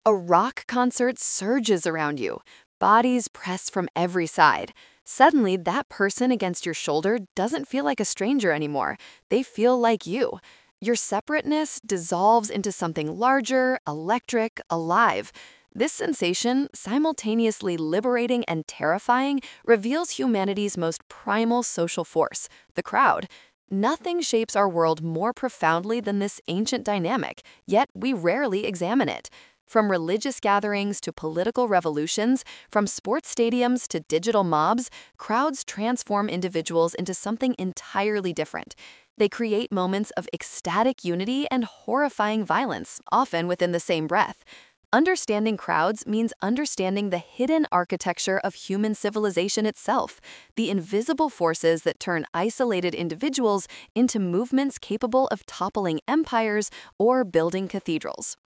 A rock concert surges around you. Bodies press from every side. Suddenly, that person against your shoulder doesn't feel like a stranger anymore. They feel like you. Your separateness dissolves into something larger, electric, alive. This sensation, simultaneously liberating and terrifying, reveals humanity's most primal social force, the crowd. Nothing shapes our world more profoundly than this ancient dynamic, yet we rarely examine it. From religious gatherings to political revolutions, from sports stadiums to digital mobs, crowds transform individuals into something entirely different. They create moments of ecstatic unity and horrifying violence, often within the same breath. Understanding crowds means understanding the hidden architecture of human civilization itself, the invisible forces that turn isolated individuals into movements capable of toppling empires or building cathedrals.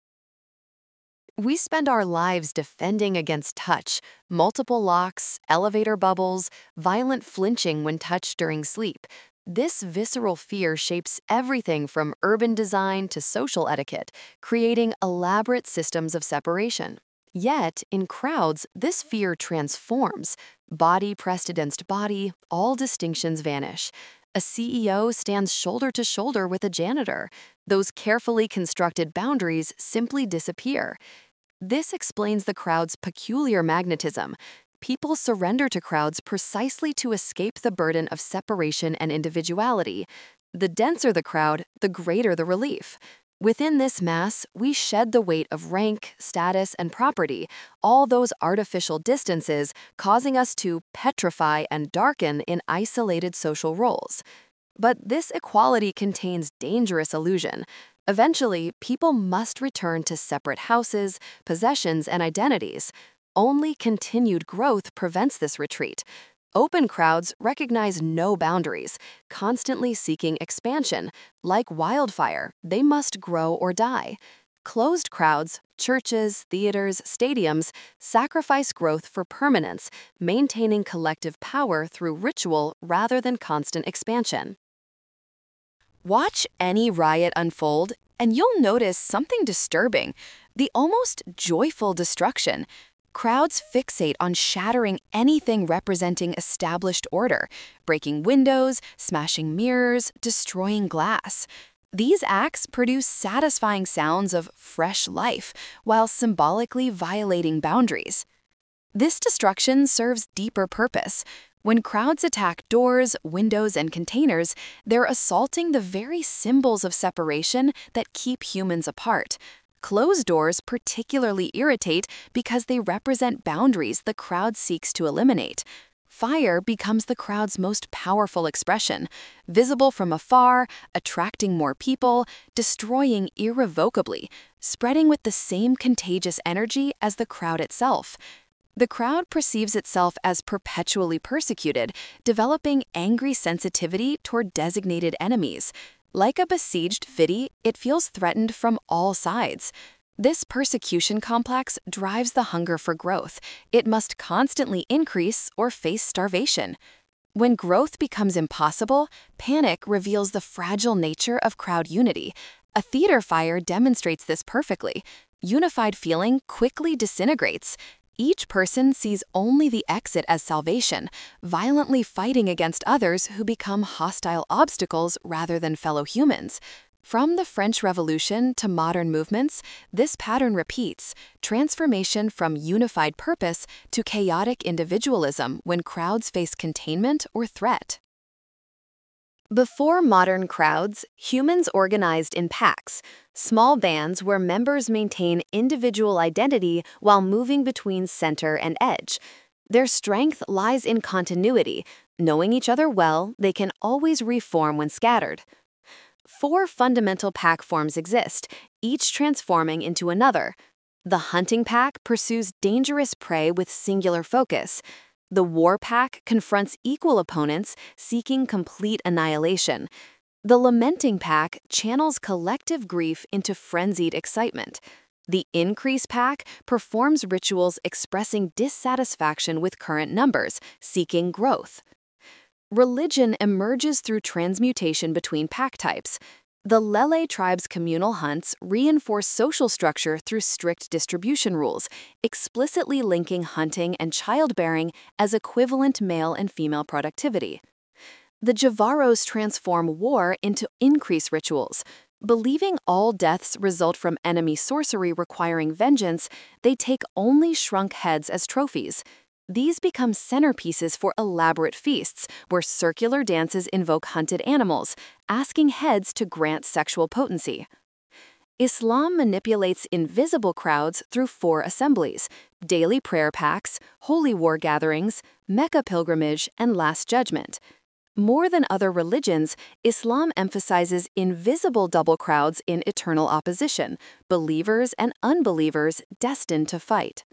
We spend our lives defending against touch, multiple locks, elevator bubbles, violent flinching when touched during sleep. This visceral fear shapes everything from urban design to social etiquette, creating elaborate systems of separation. Yet, in crowds, this fear transforms. Body pressed against body, all distinctions vanish. A CEO stands shoulder to shoulder with a janitor. Those carefully constructed boundaries simply disappear. This explains the crowd's peculiar magnetism. People surrender to crowds precisely to escape the burden of separation and individuality. The denser the crowd, the greater the relief. Within this mass, we shed the weight of rank, status, and property, all those artificial distances causing us to petrify and darken in isolated social roles. But this equality contains dangerous illusion. Eventually, people must return to separate houses, possessions, and identities. Only continued growth prevents this retreat. Open crowds recognize no boundaries, constantly seeking expansion. Like wildfire, they must grow or die. Closed crowds, churches, theaters, stadiums, sacrifice growth for permanence, maintaining collective power through ritual rather than constant expansion. Watch any riot unfold, and you'll notice something disturbing: the almost joyful destruction. Crowds fixate on shattering anything representing established order, breaking windows, smashing mirrors, destroying glass. These acts produce satisfying sounds of fresh life while symbolically violating boundaries. This destruction serves deeper purpose. When crowds attack doors, windows, and containers, they're assaulting the very symbols of separation that keep humans apart. Closed doors particularly irritate because they represent boundaries the crowd seeks to eliminate. Fire becomes the crowd's most powerful expression, visible from afar, attracting more people, destroying irrevocably, spreading with the same contagious energy as the crowd itself. The crowd perceives itself as perpetually persecuted, developing angry sensitivity toward designated enemies. Like a besieged city, it feels threatened from all sides. This persecution complex drives the hunger for growth. It must constantly increase or face starvation. When growth becomes impossible, panic reveals the fragile nature of crowd unity. A theater fire demonstrates this perfectly. Unified feeling quickly disintegrates. Each person sees only the exit as salvation, violently fighting against others who become hostile obstacles rather than fellow humans. From the French Revolution to modern movements, this pattern repeats: transformation from unified purpose to chaotic individualism when crowds face containment or threat. Before modern crowds, humans organized in packs, small bands where members maintain individual identity while moving between center and edge. Their strength lies in continuity. Knowing each other well, they can always reform when scattered. Four fundamental pack forms exist, each transforming into another. The hunting pack pursues dangerous prey with singular focus. The war pack confronts equal opponents, seeking complete annihilation. The lamenting pack channels collective grief into frenzied excitement. The increase pack performs rituals expressing dissatisfaction with current numbers, seeking growth. Religion emerges through transmutation between pack types. The Lele tribe's communal hunts reinforce social structure through strict distribution rules, explicitly linking hunting and childbearing as equivalent male and female productivity. The Javaros transform war into increase rituals. Believing all deaths result from enemy sorcery requiring vengeance, they take only shrunk heads as trophies. These become centerpieces for elaborate feasts, where circular dances invoke hunted animals, asking heads to grant sexual potency. Islam manipulates invisible crowds through 4 assemblies: daily prayer pacts, holy war gatherings, Mecca pilgrimage, and Last Judgment. More than other religions, Islam emphasizes invisible double crowds in eternal opposition, believers and unbelievers destined to fight.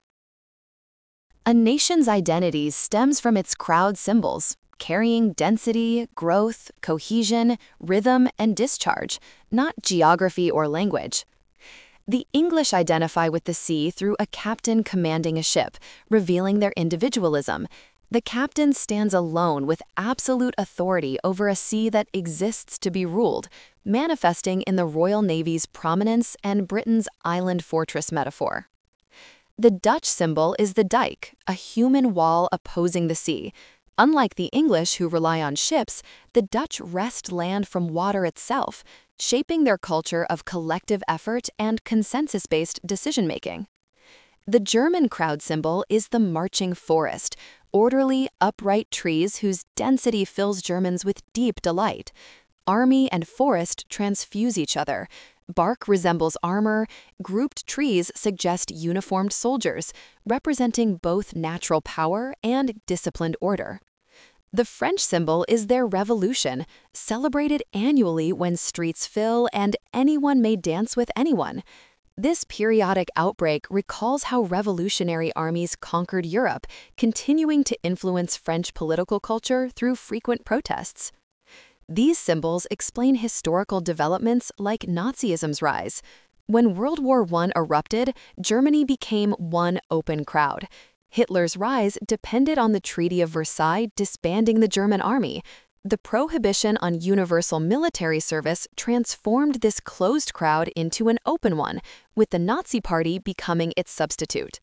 A nation's identity stems from its crowd symbols, carrying density, growth, cohesion, rhythm, and discharge, not geography or language. The English identify with the sea through a captain commanding a ship, revealing their individualism. The captain stands alone with absolute authority over a sea that exists to be ruled, manifesting in the Royal Navy's prominence and Britain's island fortress metaphor. The Dutch symbol is the dike, a human wall opposing the sea. Unlike the English, who rely on ships, the Dutch wrest land from water itself, shaping their culture of collective effort and consensus-based decision-making. The German crowd symbol is the marching forest, orderly, upright trees whose density fills Germans with deep delight. Army and forest transfuse each other. Bark resembles armor, grouped trees suggest uniformed soldiers, representing both natural power and disciplined order. The French symbol is their revolution, celebrated annually when streets fill and anyone may dance with anyone. This periodic outbreak recalls how revolutionary armies conquered Europe, continuing to influence French political culture through frequent protests. These symbols explain historical developments like Nazism's rise. When World War I erupted, Germany became one open crowd. Hitler's rise depended on the Treaty of Versailles disbanding the German army. The prohibition on universal military service transformed this closed crowd into an open one, with the Nazi Party becoming its substitute.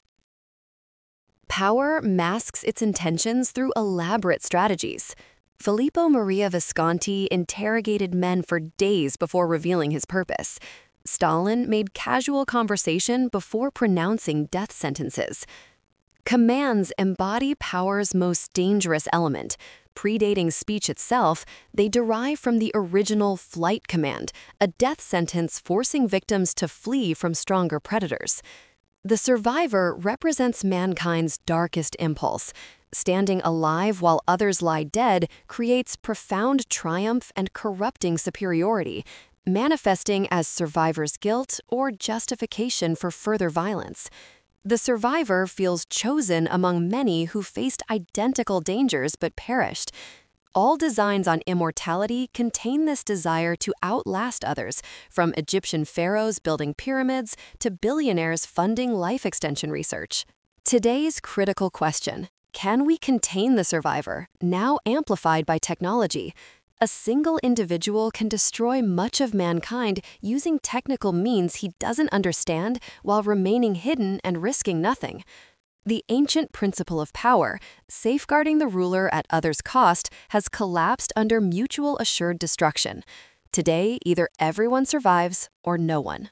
Power masks its intentions through elaborate strategies. Filippo Maria Visconti interrogated men for days before revealing his purpose. Stalin made casual conversation before pronouncing death sentences. Commands embody power's most dangerous element. Predating speech itself, they derive from the original flight command, a death sentence forcing victims to flee from stronger predators. The survivor represents mankind's darkest impulse. Standing alive while others lie dead creates profound triumph and corrupting superiority, manifesting as survivor's guilt or justification for further violence. The survivor feels chosen among many who faced identical dangers but perished. All designs on immortality contain this desire to outlast others, from Egyptian pharaohs building pyramids to billionaires funding life extension research. Today's critical question: can we contain the survivor, now amplified by technology? A single individual can destroy much of mankind using technical means he doesn't understand while remaining hidden and risking nothing. The ancient principle of power, safeguarding the ruler at others' cost, has collapsed under mutual assured destruction. Today, either everyone survives or no one.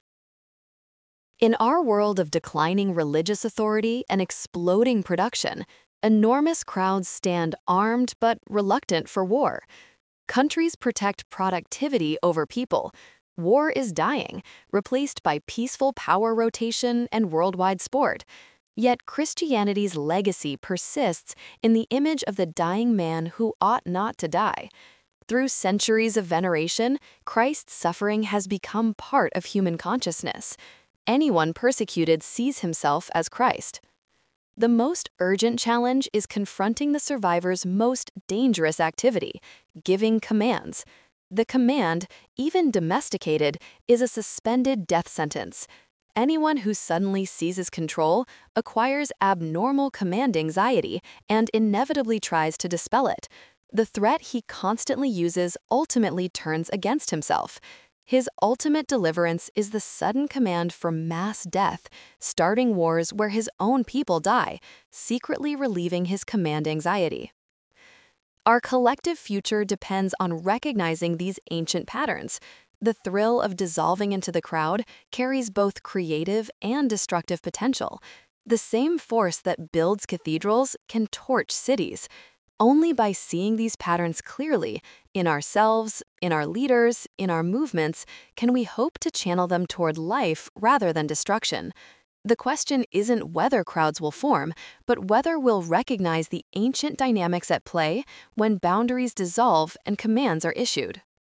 In our world of declining religious authority and exploding production, enormous crowds stand armed but reluctant for war. Countries protect productivity over people. War is dying, replaced by peaceful power rotation and worldwide sport. Yet Christianity's legacy persists in the image of the dying man who ought not to die. Through centuries of veneration, Christ's suffering has become part of human consciousness. Anyone persecuted sees himself as Christ. The most urgent challenge is confronting the survivor's most dangerous activity: giving commands. The command, even domesticated, is a suspended death sentence. Anyone who suddenly seizes control acquires abnormal command anxiety and inevitably tries to dispel it. The threat he constantly uses ultimately turns against himself. His ultimate deliverance is the sudden command for mass death, starting wars where his own people die, secretly relieving his command anxiety. Our collective future depends on recognizing these ancient patterns. The thrill of dissolving into the crowd carries both creative and destructive potential. The same force that builds cathedrals can torch cities. Only by seeing these patterns clearly, in ourselves, in our leaders, in our movements, can we hope to channel them toward life rather than destruction. The question isn't whether crowds will form, but whether we'll recognize the ancient dynamics at play when boundaries dissolve and commands are issued.